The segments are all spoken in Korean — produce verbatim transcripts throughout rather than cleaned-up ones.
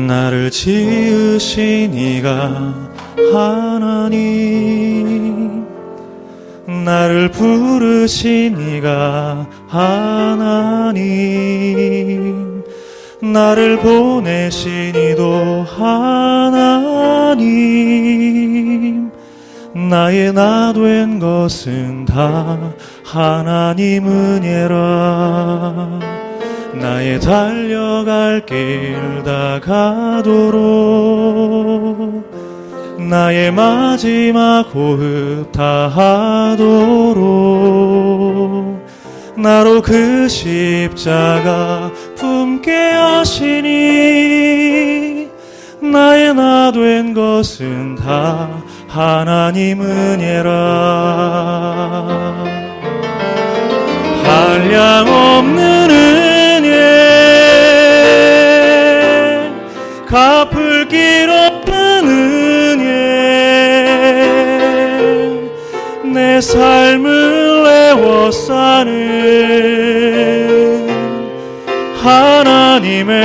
나를 지으신 이가 하나님, 나를 부르신 이가 하나님, 나를 보내신 이도 하나님, 나의 나 된 것은 다 하나님 은혜라. 나의 달려갈 길 다 가도록, 나의 마지막 호흡 다 하도록, 나로 그 십자가 품게 하시니, 나의 나 된 것은 다 하나님 은혜라. 한량없는 은혜, 갚을 길 없는 은혜, 내 삶을 애워싸는 하나님의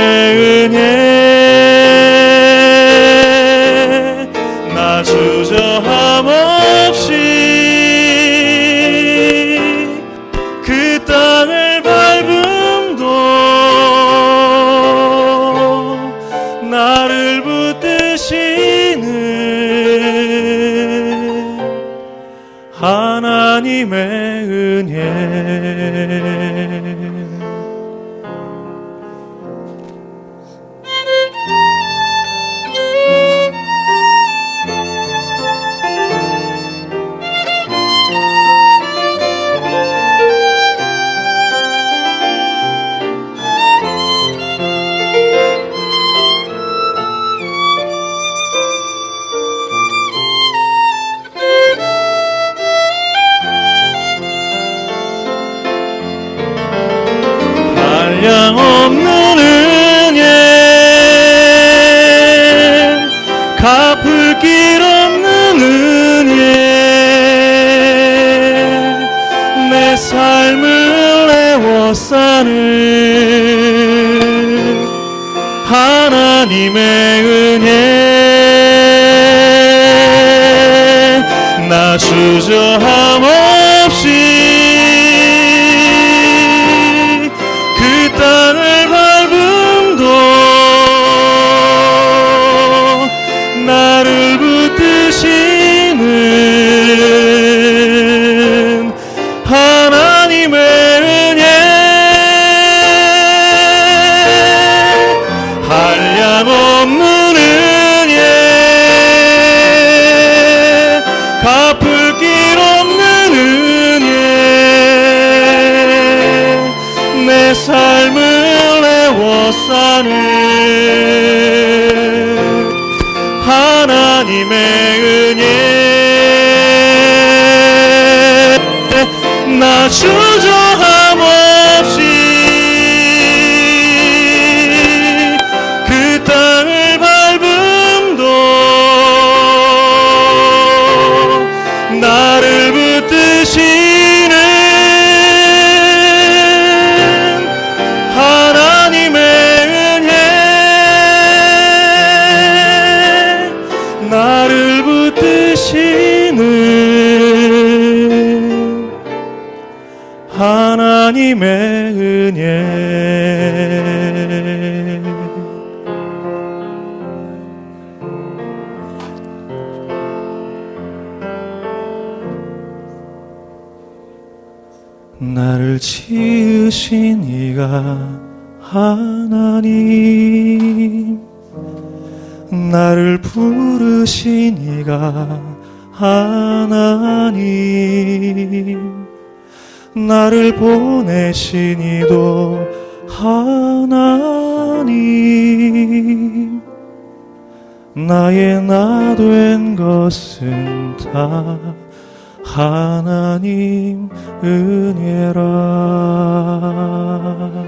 은혜, 나 주저함 없이 그 땅을 밟음도 나를 붙드시는 하나님의 은혜. 한량없는 은혜, 갚을 길 없는 은혜, 내 삶을 애워싸는 하나님의 은혜, 나 주저함 없이 땅을 밟음도 나를 붙드시는 하나님의 은혜, 한량없는 은혜, 갚을 길 없는 은혜, 내 삶을 애워싸는 하나님의 은혜, 나 주저함 없이 그 땅을 밟음도 나를 붙드시는 하나님의 은혜, 나를 붙드시는 하나님의 은혜. 나를 지으신 이가 하나님, 나를 부르신 이가 하나님, 나를 보내신 이도 하나님, 나의 나 된 것은 다 하나님 은혜라.